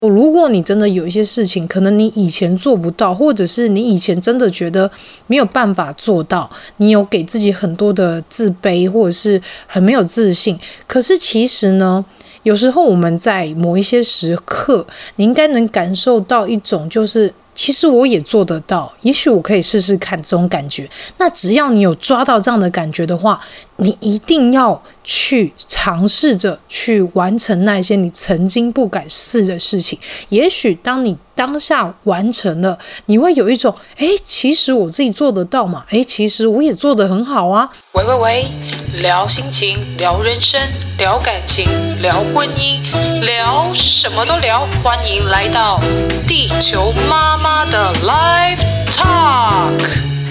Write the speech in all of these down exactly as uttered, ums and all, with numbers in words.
如果你真的有一些事情，可能你以前做不到，或者是你以前真的觉得没有办法做到，你有给自己很多的自卑，或者是很没有自信，可是其实呢，有时候我们在某一些时刻，你应该能感受到一种就是其实我也做得到，也许我可以试试看这种感觉。那只要你有抓到这样的感觉的话，你一定要去尝试着去完成那些你曾经不敢试的事情。也许当你当下完成了，你会有一种诶，其实我自己做得到嘛，诶，其实我也做得很好啊。 喂喂喂，聊心情，聊人生，聊感情，聊婚姻，聊什么都聊，欢迎来到地球妈妈的 Live Talk。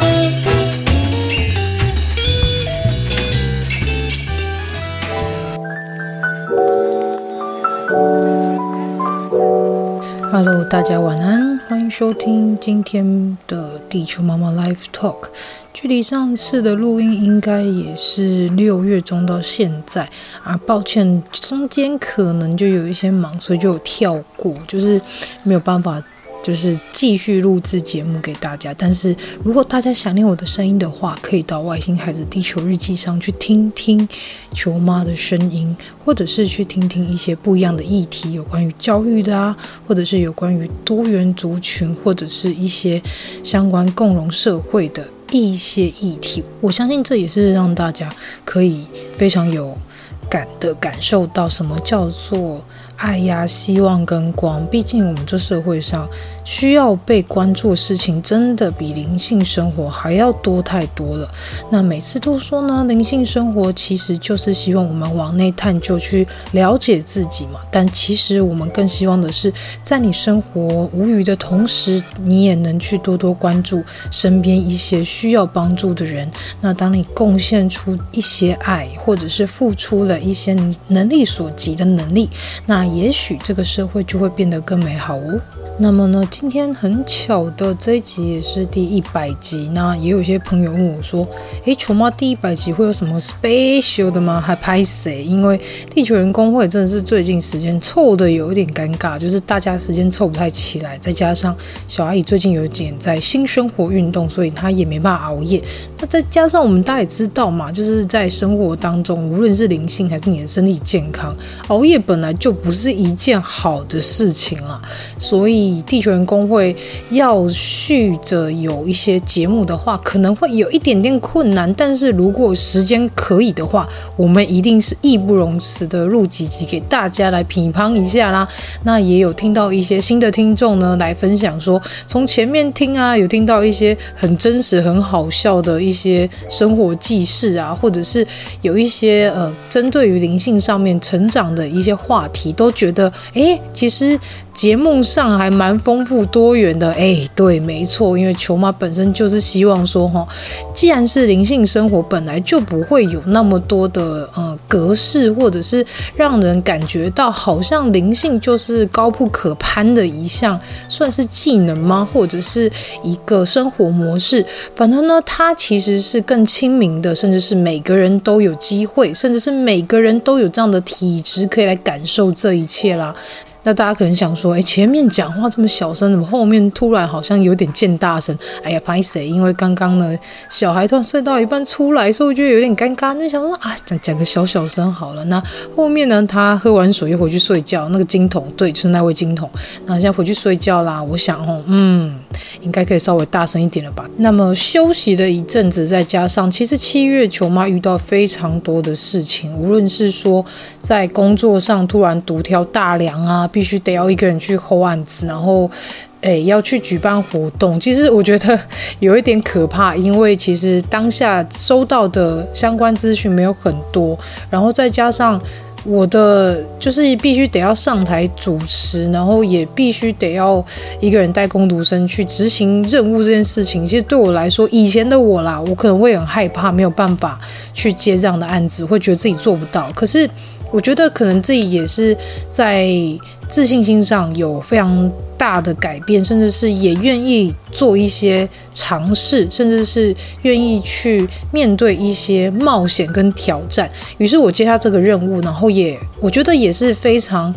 Hello， 大家晚安，欢迎收听今天的地球妈妈 Live Talk。距离上次的录音应该也是六月中到现在啊，抱歉，中间可能就有一些忙，所以就有跳过，就是没有办法就是继续录制节目给大家。但是如果大家想念我的声音的话，可以到外星孩子地球日记上去听听球妈的声音，或者是去听听一些不一样的议题，有关于教育的啊，或者是有关于多元族群，或者是一些相关共融社会的一些议题。我相信这也是让大家可以非常有感的感受到什么叫做爱呀、希望跟光。毕竟我们这社会上需要被关注的事情真的比灵性生活还要多太多了。那每次都说呢，灵性生活其实就是希望我们往内探究，去了解自己嘛。但其实我们更希望的是，在你生活无余的同时，你也能去多多关注身边一些需要帮助的人。那当你贡献出一些爱，或者是付出了一些你能力所及的能力，那也许这个社会就会变得更美好哦。那么呢，今天很巧的这一集也是第一百集，那也有一些朋友问我说，诶，球妈第一百集会有什么 special 的吗？还拍谁？因为地球人工会真的是最近时间凑的有一点尴尬，就是大家时间凑不太起来，再加上小阿姨最近有点在新生活运动，所以她也没办法熬夜。那再加上我们大家也知道嘛，就是在生活当中，无论是灵性还是你的身体健康，熬夜本来就不是一件好的事情啦。所以地球人工会要续着有一些节目的话，可能会有一点点困难，但是如果时间可以的话，我们一定是义不容辞的录几集给大家来批判一下啦。那也有听到一些新的听众呢来分享说，从前面听啊，有听到一些很真实很好笑的一些生活记事啊，或者是有一些呃针对于灵性上面成长的一些话题，都觉得诶，其实节目上还蛮丰富多元的。哎，对，没错，因为球妈本身就是希望说，既然是灵性生活，本来就不会有那么多的呃格式，或者是让人感觉到好像灵性就是高不可攀的一项，算是技能吗？或者是一个生活模式？反正呢，它其实是更亲民的，甚至是每个人都有机会，甚至是每个人都有这样的体质可以来感受这一切啦。那大家可能想说，哎，前面讲话这么小声，怎么后面突然好像有点渐大声？哎呀，拍谁？因为刚刚呢，小孩突然睡到一半出来，所以我觉得有点尴尬，就想说啊，讲讲个小小声好了。那后面呢，他喝完水又回去睡觉，那个金童，对，就是那位金童，那现在回去睡觉啦。我想哦，嗯，应该可以稍微大声一点了吧？那么休息了一阵子，再加上其实七月球妈遇到非常多的事情，无论是说在工作上突然独挑大梁啊。必须得要一个人去 hold 案子，然后诶要去举办活动，其实我觉得有一点可怕，因为其实当下收到的相关资讯没有很多，然后再加上我的就是必须得要上台主持，然后也必须得要一个人带工读生去执行任务这件事情，其实对我来说，以前的我啦，我可能会很害怕，没有办法去接这样的案子，会觉得自己做不到。可是我觉得可能自己也是在自信心上有非常大的改变，甚至是也愿意做一些尝试，甚至是愿意去面对一些冒险跟挑战。于是我接下这个任务，然后也我觉得也是非常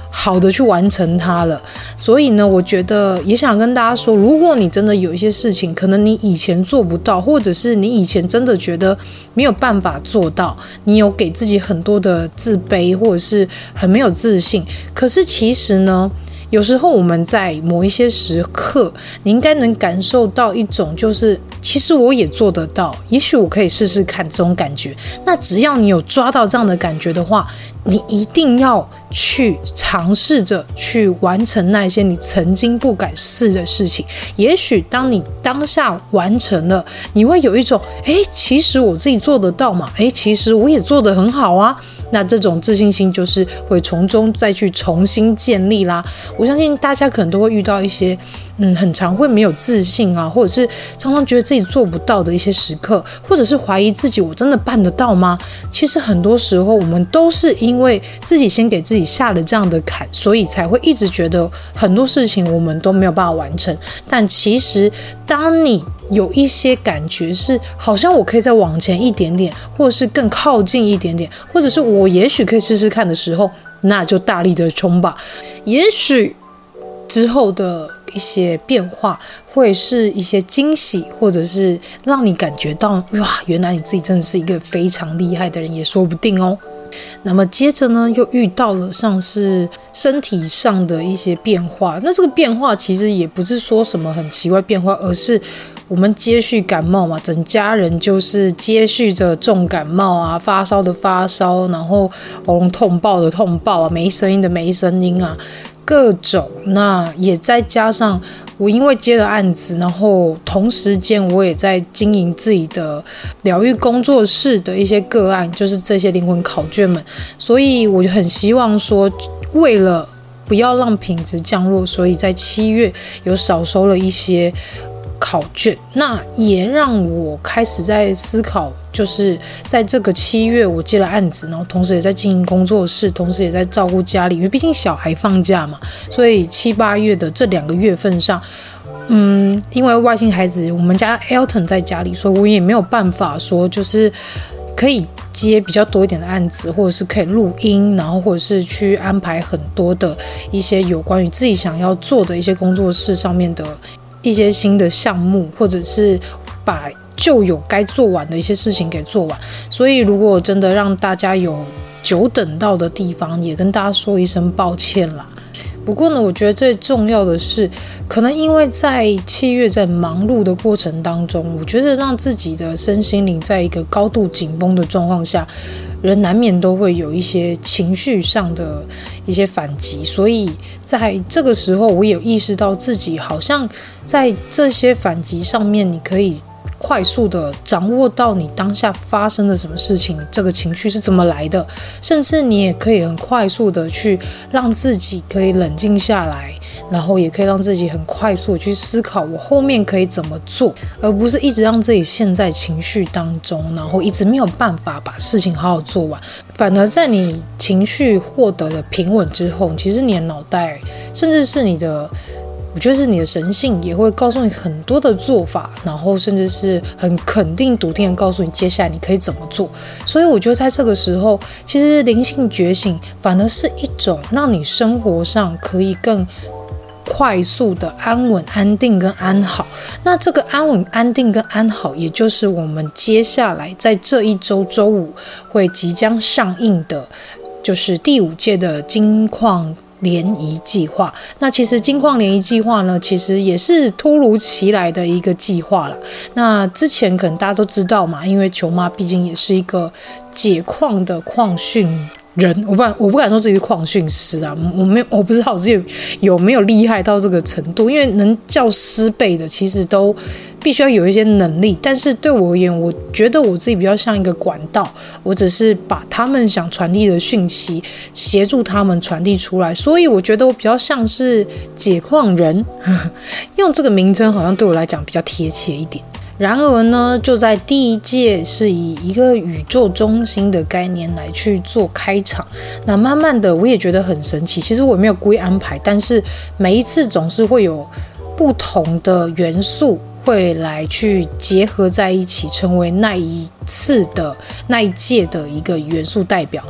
好的去完成它了。所以呢，我觉得也想跟大家说，如果你真的有一些事情，可能你以前做不到，或者是你以前真的觉得没有办法做到，你有给自己很多的自卑，或者是很没有自信，可是其实呢，有时候我们在某一些时刻，你应该能感受到一种就是其实我也做得到，也许我可以试试看这种感觉。那只要你有抓到这样的感觉的话，你一定要去尝试着去完成那些你曾经不敢试的事情。也许当你当下完成了，你会有一种诶，其实我自己做得到嘛，诶，其实我也做得很好啊。那这种自信心就是会从中再去重新建立啦。我相信大家可能都会遇到一些嗯，很常会没有自信啊，或者是常常觉得自己做不到的一些时刻，或者是怀疑自己我真的办得到吗？其实很多时候我们都是因为自己先给自己下了这样的坎，所以才会一直觉得很多事情我们都没有办法完成。但其实当你有一些感觉是好像我可以再往前一点点，或者是更靠近一点点，或者是我也许可以试试看的时候，那就大力的冲吧。也许之后的一些变化会是一些惊喜，或者是让你感觉到哇，原来你自己真的是一个非常厉害的人也说不定哦。那么接着呢，又遇到了像是身体上的一些变化。那这个变化其实也不是说什么很奇怪变化，而是我们接续感冒嘛，整家人就是接续着重感冒啊，发烧的发烧，然后喉咙痛爆的痛爆啊，没声音的没声音啊，各种。那也再加上我因为接了案子，然后同时间我也在经营自己的疗愈工作室的一些个案，就是这些灵魂考卷们，所以我就很希望说，为了不要让品质降落，所以在七月有少收了一些考卷，那也让我开始在思考，就是在这个七月我接了案子，然后同时也在经营工作室，同时也在照顾家里，因为毕竟小孩放假嘛，所以七八月的这两个月份上，嗯，因为外星孩子我们家 Elton 在家里，所以我也没有办法说就是可以接比较多一点的案子，或者是可以录音，然后或者是去安排很多的一些有关于自己想要做的一些工作室上面的一些新的项目，或者是把旧有该做完的一些事情给做完。所以如果真的让大家有久等到的地方，也跟大家说一声抱歉啦。不过呢，我觉得最重要的是，可能因为在七月在忙碌的过程当中，我觉得让自己的身心灵在一个高度紧绷的状况下，人难免都会有一些情绪上的一些反击，所以在这个时候我也有意识到自己好像在这些反击上面，你可以快速的掌握到你当下发生的什么事情，这个情绪是怎么来的，甚至你也可以很快速的去让自己可以冷静下来，然后也可以让自己很快速的去思考我后面可以怎么做，而不是一直让自己陷在情绪当中，然后一直没有办法把事情好好做完。反而在你情绪获得了平稳之后，其实你的脑袋甚至是你的我觉得是你的神性也会告诉你很多的做法，然后甚至是很肯定笃定的告诉你接下来你可以怎么做。所以我觉得在这个时候，其实灵性觉醒反而是一种让你生活上可以更快速的安稳安定跟安好。那这个安稳安定跟安好，也就是我们接下来在这一周周五会即将上映的，就是第五届的金矿联谊计划。那其实金矿联谊计划呢，其实也是突如其来的一个计划啦。那之前可能大家都知道嘛，因为球妈毕竟也是一个解矿的矿训人，我不敢我不敢说自己是矿训师啊，我没有我不知道自己有没有厉害到这个程度，因为能叫师辈的其实都必须要有一些能力，但是对我而言，我觉得我自己比较像一个管道，我只是把他们想传递的讯息协助他们传递出来，所以我觉得我比较像是解矿人，用这个名称好像对我来讲比较贴切一点。然而呢，就在第一届是以一个宇宙中心的概念来去做开场，那慢慢的我也觉得很神奇，其实我也没有故意安排，但是每一次总是会有不同的元素会来去结合在一起，成为那一次的那一届的一个元素代表。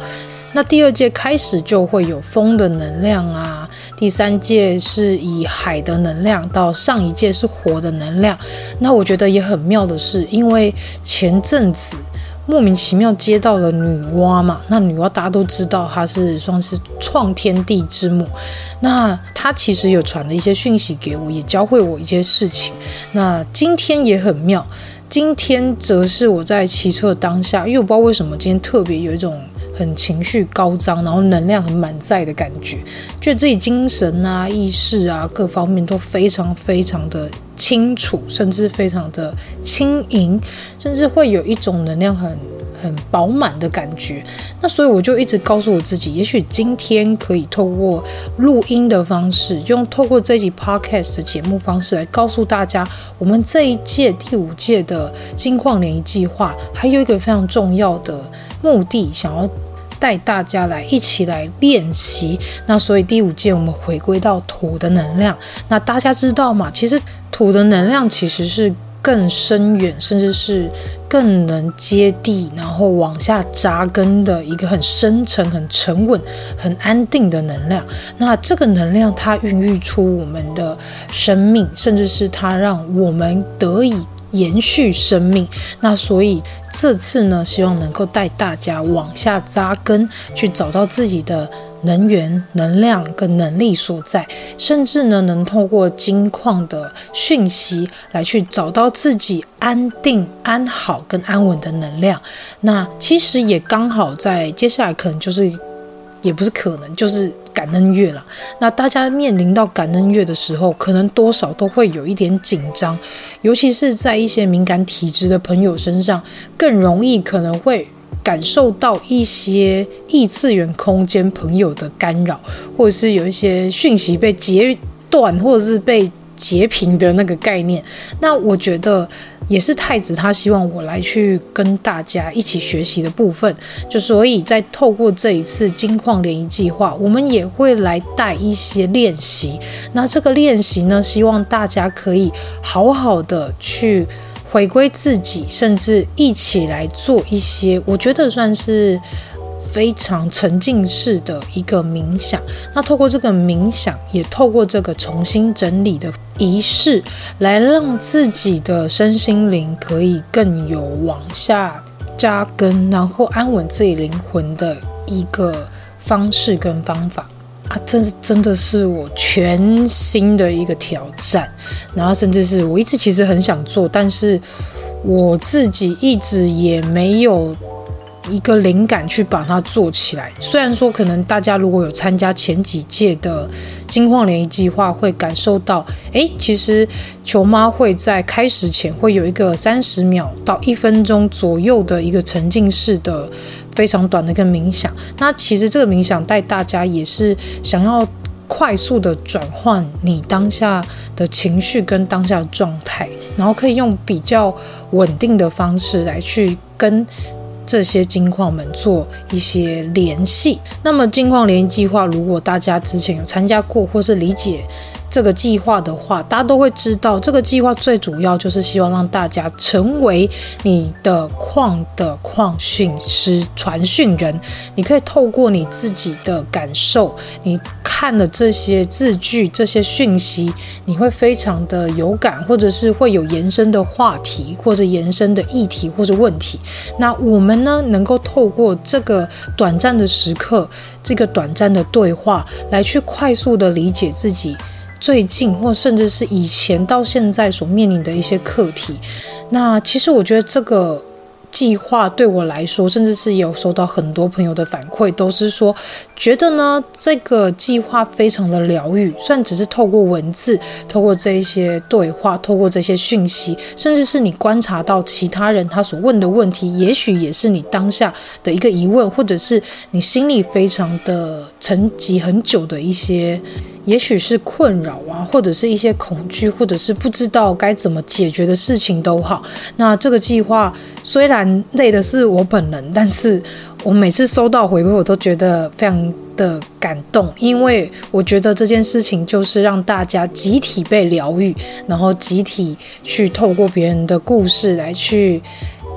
那第二届开始就会有风的能量啊，第三届是以海的能量，到上一届是火的能量。那我觉得也很妙的是，因为前阵子莫名其妙接到了女娲嘛，那女娲大家都知道她是算是创天地之母，那她其实有传了一些讯息给我，也教会我一些事情。那今天也很妙，今天则是我在骑车当下，因为我不知道为什么今天特别有一种很情绪高涨，然后能量很满载的感觉，觉得自己精神啊、意识啊各方面都非常非常的清楚，甚至非常的轻盈，甚至会有一种能量很很饱满的感觉。那所以我就一直告诉我自己，也许今天可以透过录音的方式，用透过这一集 podcast 的节目方式来告诉大家，我们这一届第五届的金矿联谊计划还有一个非常重要的目的，想要带大家来一起来练习。那所以第五届我们回归到土的能量。那大家知道吗？其实土的能量其实是更深远，甚至是更能接地，然后往下扎根的一个很深沉、很沉稳、很安定的能量。那这个能量它孕育出我们的生命，甚至是它让我们得以延续生命。那所以这次呢，希望能够带大家往下扎根，去找到自己的能源、能量跟能力所在，甚至呢能透过金矿的讯息来去找到自己安定、安好跟安稳的能量。那其实也刚好在接下来可能就是也不是可能就是感恩月啦。那大家面临到感恩月的时候，可能多少都会有一点紧张，尤其是在一些敏感体质的朋友身上，更容易可能会感受到一些异次元空间朋友的干扰，或者是有一些讯息被截断，或者是被截屏的那个概念。那我觉得也是太子他希望我来去跟大家一起学习的部分，就所以在透过这一次金矿联谊计划，我们也会来带一些练习。那这个练习呢，希望大家可以好好的去回归自己，甚至一起来做一些我觉得算是非常沉浸式的一个冥想。那透过这个冥想，也透过这个重新整理的仪式，来让自己的身心灵可以更有往下扎根，然后安稳自己灵魂的一个方式跟方法啊，这真的是我全新的一个挑战。然后甚至是我一直其实很想做，但是我自己一直也没有一个灵感去把它做起来。虽然说可能大家如果有参加前几届的金矿联谊计划，会感受到诶其实球妈会在开始前会有一个三十秒到一分钟左右的一个沉浸式的非常短的一个冥想。那其实这个冥想带大家也是想要快速的转换你当下的情绪跟当下的状态，然后可以用比较稳定的方式来去跟这些金矿们做一些联系。那么金矿联谊计划，如果大家之前有参加过或是理解这个计划的话，大家都会知道，这个计划最主要就是希望让大家成为你的矿的矿讯师、传讯人。你可以透过你自己的感受，你看了这些字句、这些讯息，你会非常的有感，或者是会有延伸的话题，或者延伸的议题或者问题。那我们呢，能够透过这个短暂的时刻，这个短暂的对话，来去快速的理解自己最近或甚至是以前到现在所面临的一些课题。那其实我觉得这个计划对我来说，甚至是也有收到很多朋友的反馈，都是说觉得呢这个计划非常的疗愈。虽然只是透过文字，透过这一些对话，透过这些讯息，甚至是你观察到其他人他所问的问题，也许也是你当下的一个疑问，或者是你心里非常的沉积很久的一些，也许是困扰啊，或者是一些恐惧，或者是不知道该怎么解决的事情都好。那这个计划虽然累的是我本人，但是我每次收到回馈，我都觉得非常的感动，因为我觉得这件事情就是让大家集体被疗愈，然后集体去透过别人的故事来去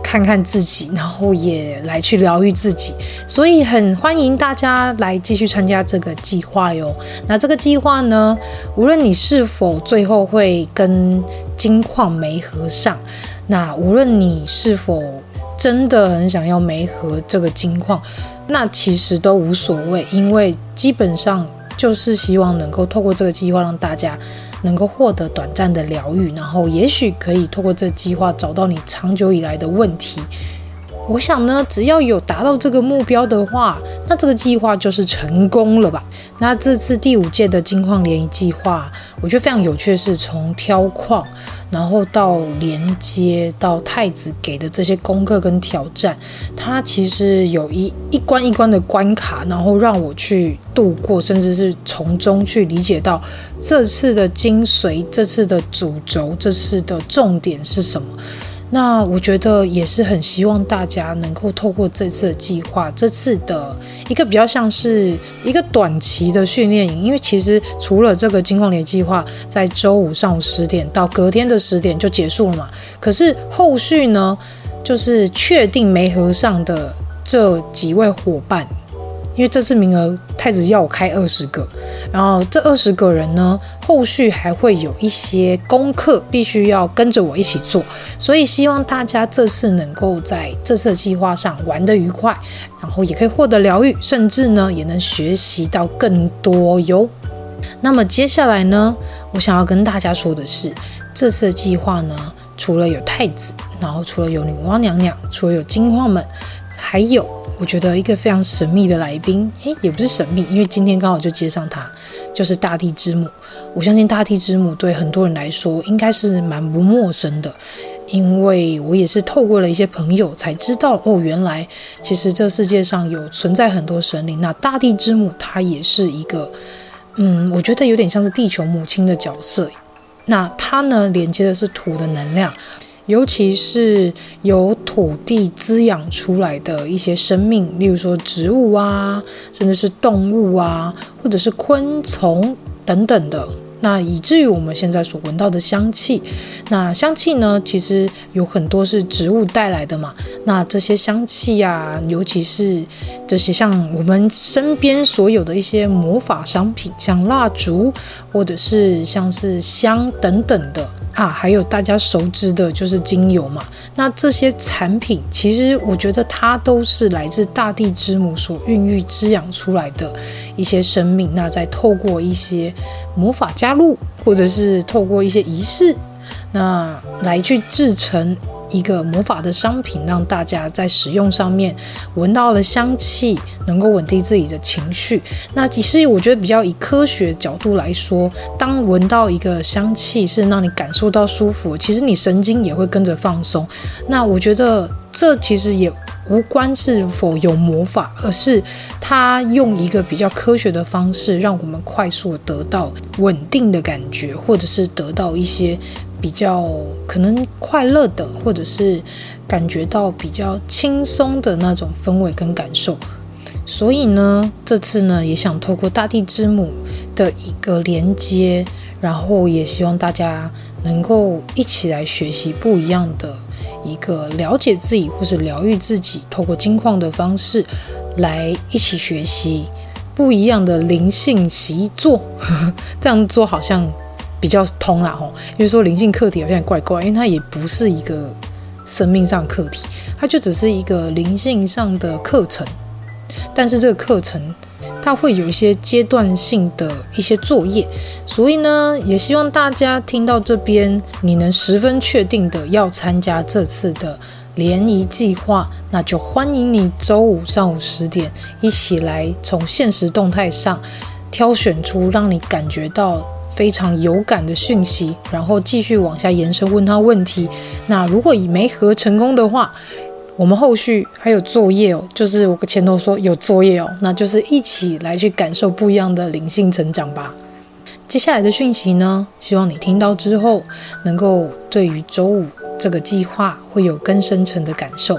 看看自己，然后也来去疗愈自己，所以很欢迎大家来继续参加这个计划哟。那这个计划呢，无论你是否最后会跟金矿媒合上，那无论你是否真的很想要媒合这个金矿，那其实都无所谓，因为基本上就是希望能够透过这个计划让大家能够获得短暂的疗愈，然后也许可以透过这个计划找到你长久以来的问题。我想呢，只要有达到这个目标的话，那这个计划就是成功了吧。那这次第五届的金矿联谊计划，我觉得非常有趣的是，从挑矿，然后到连接，到太子给的这些功课跟挑战，它其实有一一关一关的关卡，然后让我去度过，甚至是从中去理解到这次的精髓，这次的主轴，这次的重点是什么。那我觉得也是很希望大家能够透过这次的计划，这次的一个比较像是一个短期的训练营，因为其实除了这个金矿联计划在周五上午十点到隔天的十点就结束了嘛，可是后续呢，就是确定媒合上的这几位伙伴，因为这次名额太子要我开二十个，然后这二十个人呢，后续还会有一些功课必须要跟着我一起做，所以希望大家这次能够在这次的计划上玩得愉快，然后也可以获得疗愈，甚至呢也能学习到更多哟。那么接下来呢，我想要跟大家说的是，这次的计划呢，除了有太子，然后除了有女娲娘娘，除了有金矿们，还有我觉得一个非常神秘的来宾，诶，也不是神秘，因为今天刚好就接上他，就是大地之母。我相信大地之母对很多人来说应该是蛮不陌生的，因为我也是透过了一些朋友才知道，哦，原来其实这世界上有存在很多神灵。那大地之母她也是一个，嗯，我觉得有点像是地球母亲的角色。那它呢，连接的是土的能量，尤其是由土地滋养出来的一些生命，例如说植物啊，甚至是动物啊，或者是昆虫等等的。那以至于我们现在所闻到的香气，那香气呢，其实有很多是植物带来的嘛。那这些香气啊，尤其是这些像我们身边所有的一些魔法商品，像蜡烛，或者是像是香等等的啊，还有大家熟知的就是精油嘛。那这些产品，其实我觉得它都是来自大地之母所孕育滋养出来的一些生命。那再透过一些魔法加入，或者是透过一些仪式，那来去制成一个魔法的商品，让大家在使用上面闻到了香气，能够稳定自己的情绪。那其实我觉得比较以科学角度来说，当闻到一个香气是让你感受到舒服，其实你神经也会跟着放松。那我觉得这其实也无关是否有魔法，而是它用一个比较科学的方式，让我们快速得到稳定的感觉，或者是得到一些比较可能快乐的，或者是感觉到比较轻松的那种氛围跟感受。所以呢，这次呢也想透过大地之母的一个连接，然后也希望大家能够一起来学习不一样的一个了解自己或是疗愈自己，透过金矿的方式来一起学习不一样的灵性习作。这样做好像比较通啦吼，因为说灵性课题好像怪怪，因为它也不是一个生命上课题，它就只是一个灵性上的课程。但是这个课程它会有一些阶段性的一些作业，所以呢，也希望大家听到这边，你能十分确定的要参加这次的联谊计划，那就欢迎你周五上午十点一起来从现实动态上挑选出让你感觉到非常有感的讯息，然后继续往下延伸问他问题。那如果以媒合成功的话，我们后续还有作业哦，就是我前头说有作业哦，那就是一起来去感受不一样的灵性成长吧。接下来的讯息呢，希望你听到之后能够对于周五这个计划会有更深层的感受。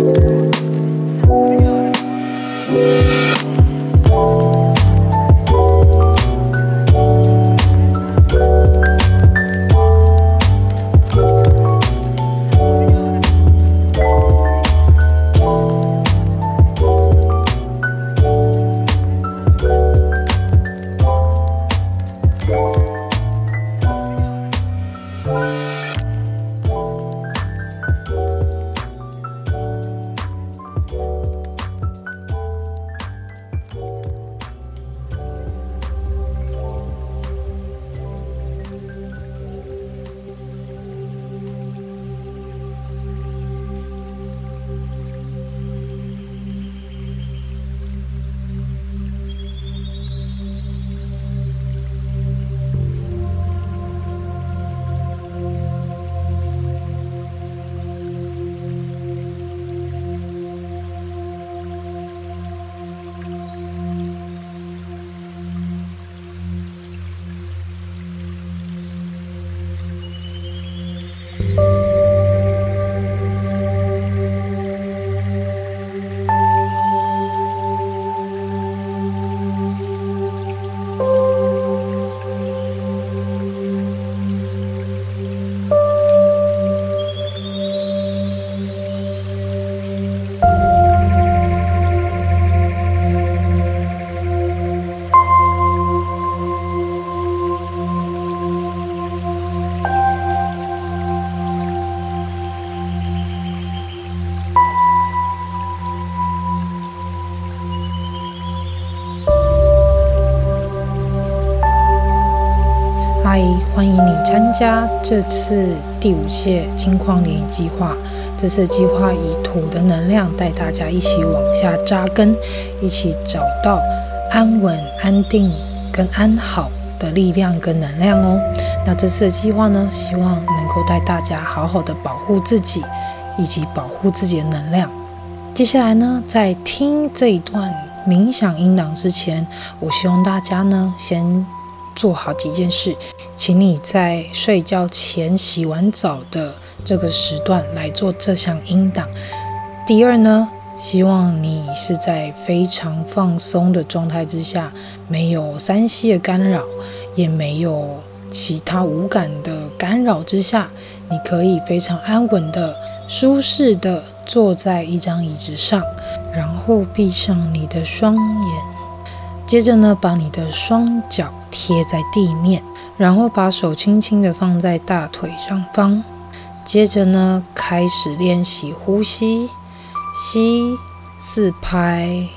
嗨，欢迎你参加这次第五届金矿联谊计划。这次计划以土的能量带大家一起往下扎根，一起找到安稳、安定跟安好的力量跟能量哦。那这次的计划呢，希望能够带大家好好的保护自己，以及保护自己的能量。接下来呢，在听这一段冥想音档之前，我希望大家呢先做好几件事。请你在睡觉前洗完澡的这个时段来做这项音档。第二呢，希望你是在非常放松的状态之下，没有三 C 的干扰，也没有其他无感的干扰之下，你可以非常安稳的、舒适的坐在一张椅子上，然后闭上你的双眼。接着呢，把你的双脚贴在地面，然后把手轻轻的放在大腿上方。接着呢，开始练习呼吸，吸四拍，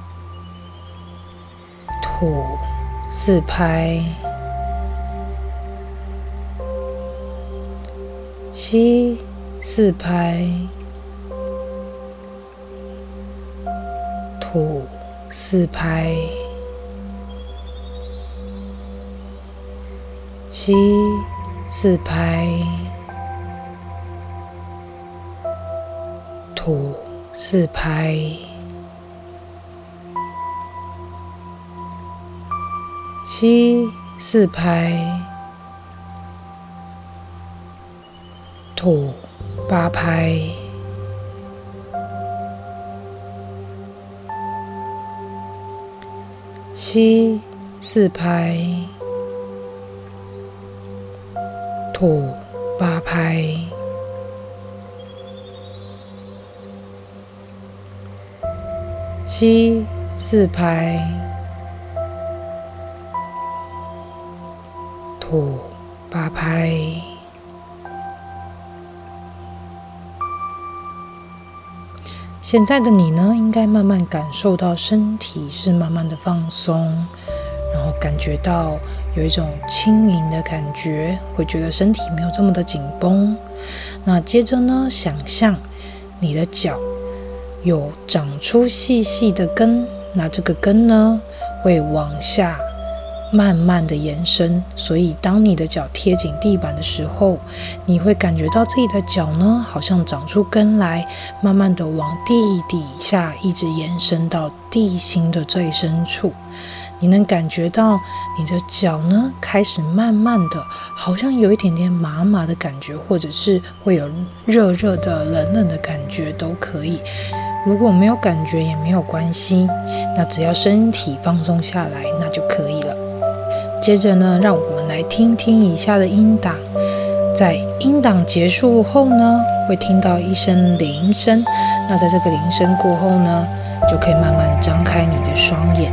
吐四拍，吸四拍，吐四拍，吸四拍，吐四拍。吸四拍，吐八拍。吸四拍，吐八拍。吸四拍，吐八拍。现在的你呢，应该慢慢感受到身体是慢慢的放松，然后感觉到有一种轻盈的感觉，会觉得身体没有这么的紧绷。那接着呢，想象你的脚有长出细细的根，那这个根呢会往下慢慢的延伸，所以当你的脚贴紧地板的时候，你会感觉到自己的脚呢好像长出根来，慢慢的往地底下一直延伸到地心的最深处。 你能感觉到你的脚呢开始慢慢的好像有一点点麻麻的感觉，或者是会有热热的冷冷的感觉都可以。如果没有感觉也没有关系，那只要身体放松下来那就可以了。接着呢，让我们来听听以下的音档。在音档结束后呢，会听到一声铃声，那在这个铃声过后呢，就可以慢慢张开你的双眼。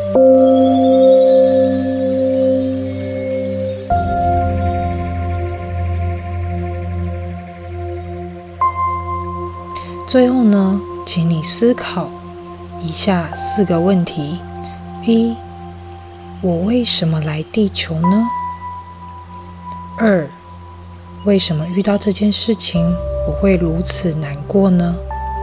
最后呢，请你思考以下四个问题：一、我为什么来地球呢？二、为什么遇到这件事情我会如此难过呢？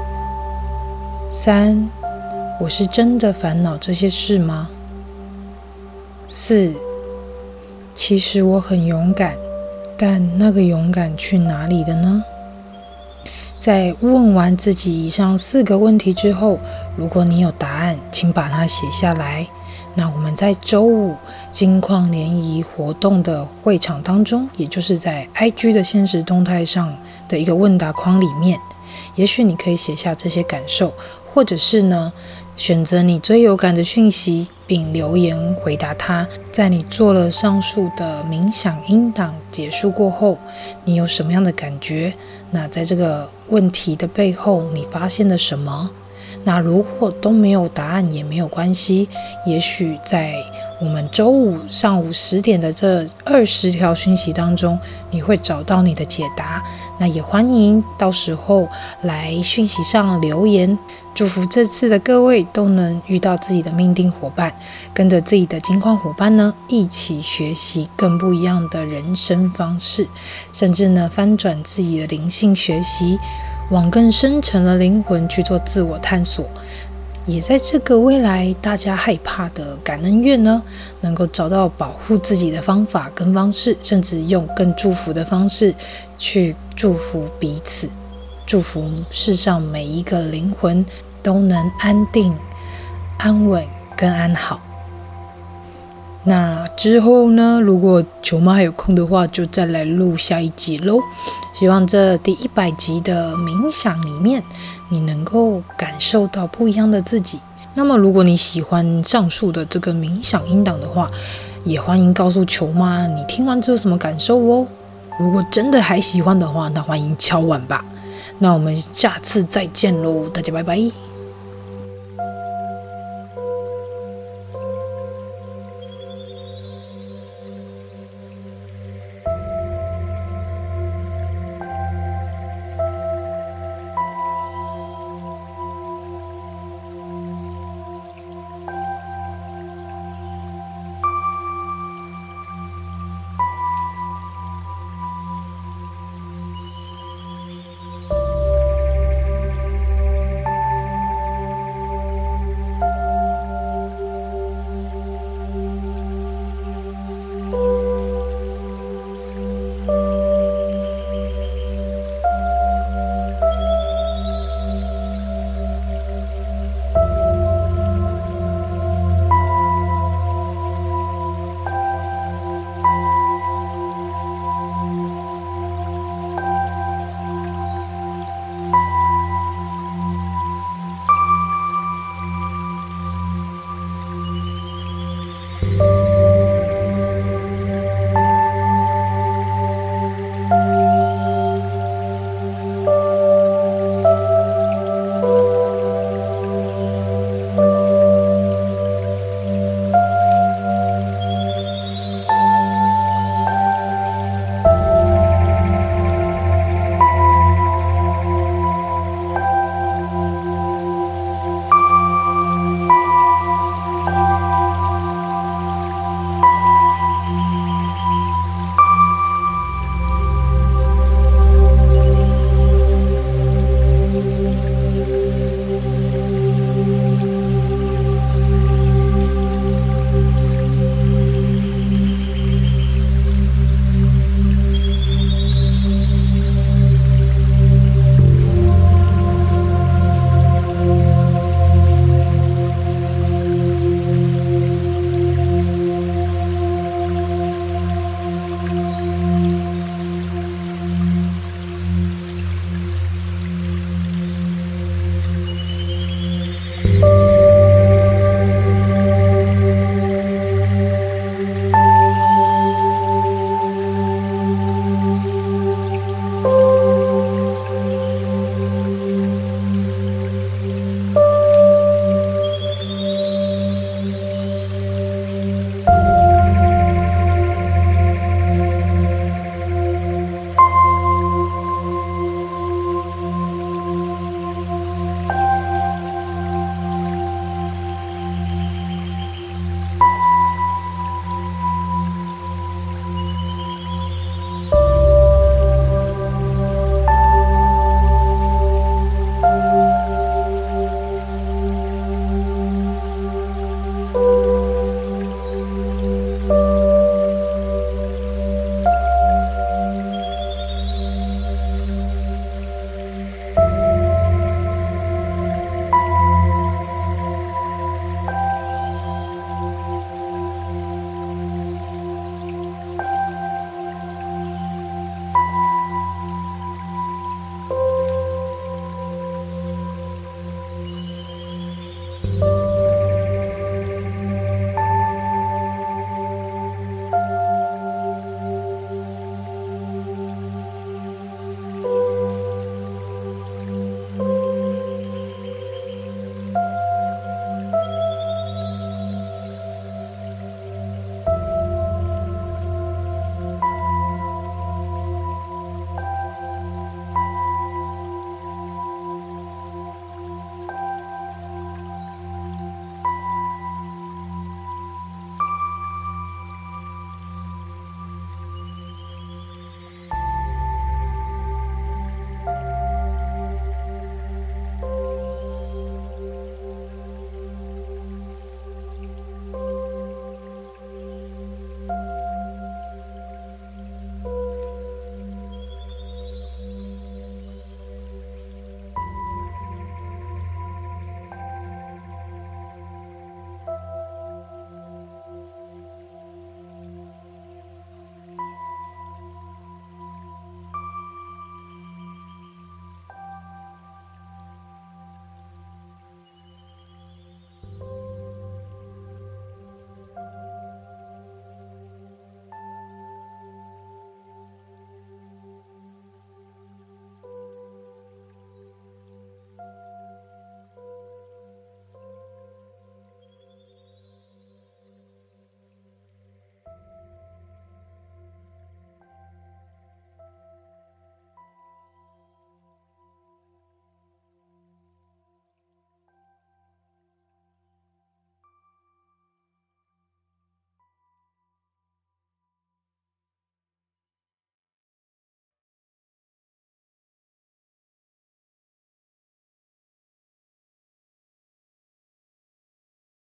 三、我是真的烦恼这些事吗？四、其实我很勇敢，但那个勇敢去哪里了呢？在问完自己以上四个问题之后，如果你有答案，请把它写下来。那我们在周五金矿联谊活动的会场当中，也就是在 I G 的限时动态上的一个问答框里面，也许你可以写下这些感受，或者是呢，选择你最有感的讯息，并留言回答它。在你做了上述的冥想音档结束过后，你有什么样的感觉？那在这个问题的背后，你发现了什么？那如果都没有答案也没有关系，也许在我们周五上午十点的这二十条讯息当中，你会找到你的解答。那也欢迎到时候来讯息上留言，祝福这次的各位都能遇到自己的命定伙伴，跟着自己的金矿伙伴呢，一起学习更不一样的人生方式，甚至呢翻转自己的灵性学习，往更深层的灵魂去做自我探索。也在这个未来大家害怕的感恩月呢，能够找到保护自己的方法跟方式，甚至用更祝福的方式去祝福彼此，祝福世上每一个灵魂都能安定、安稳跟安好。那之后呢，如果球妈还有空的话，就再来录下一集咯。希望这第一百集的冥想里面，你能够感受到不一样的自己。那么如果你喜欢上述的这个冥想音档的话，也欢迎告诉球妈你听完之后什么感受哦。如果真的还喜欢的话，那欢迎敲碗吧。那我们下次再见咯，大家拜拜。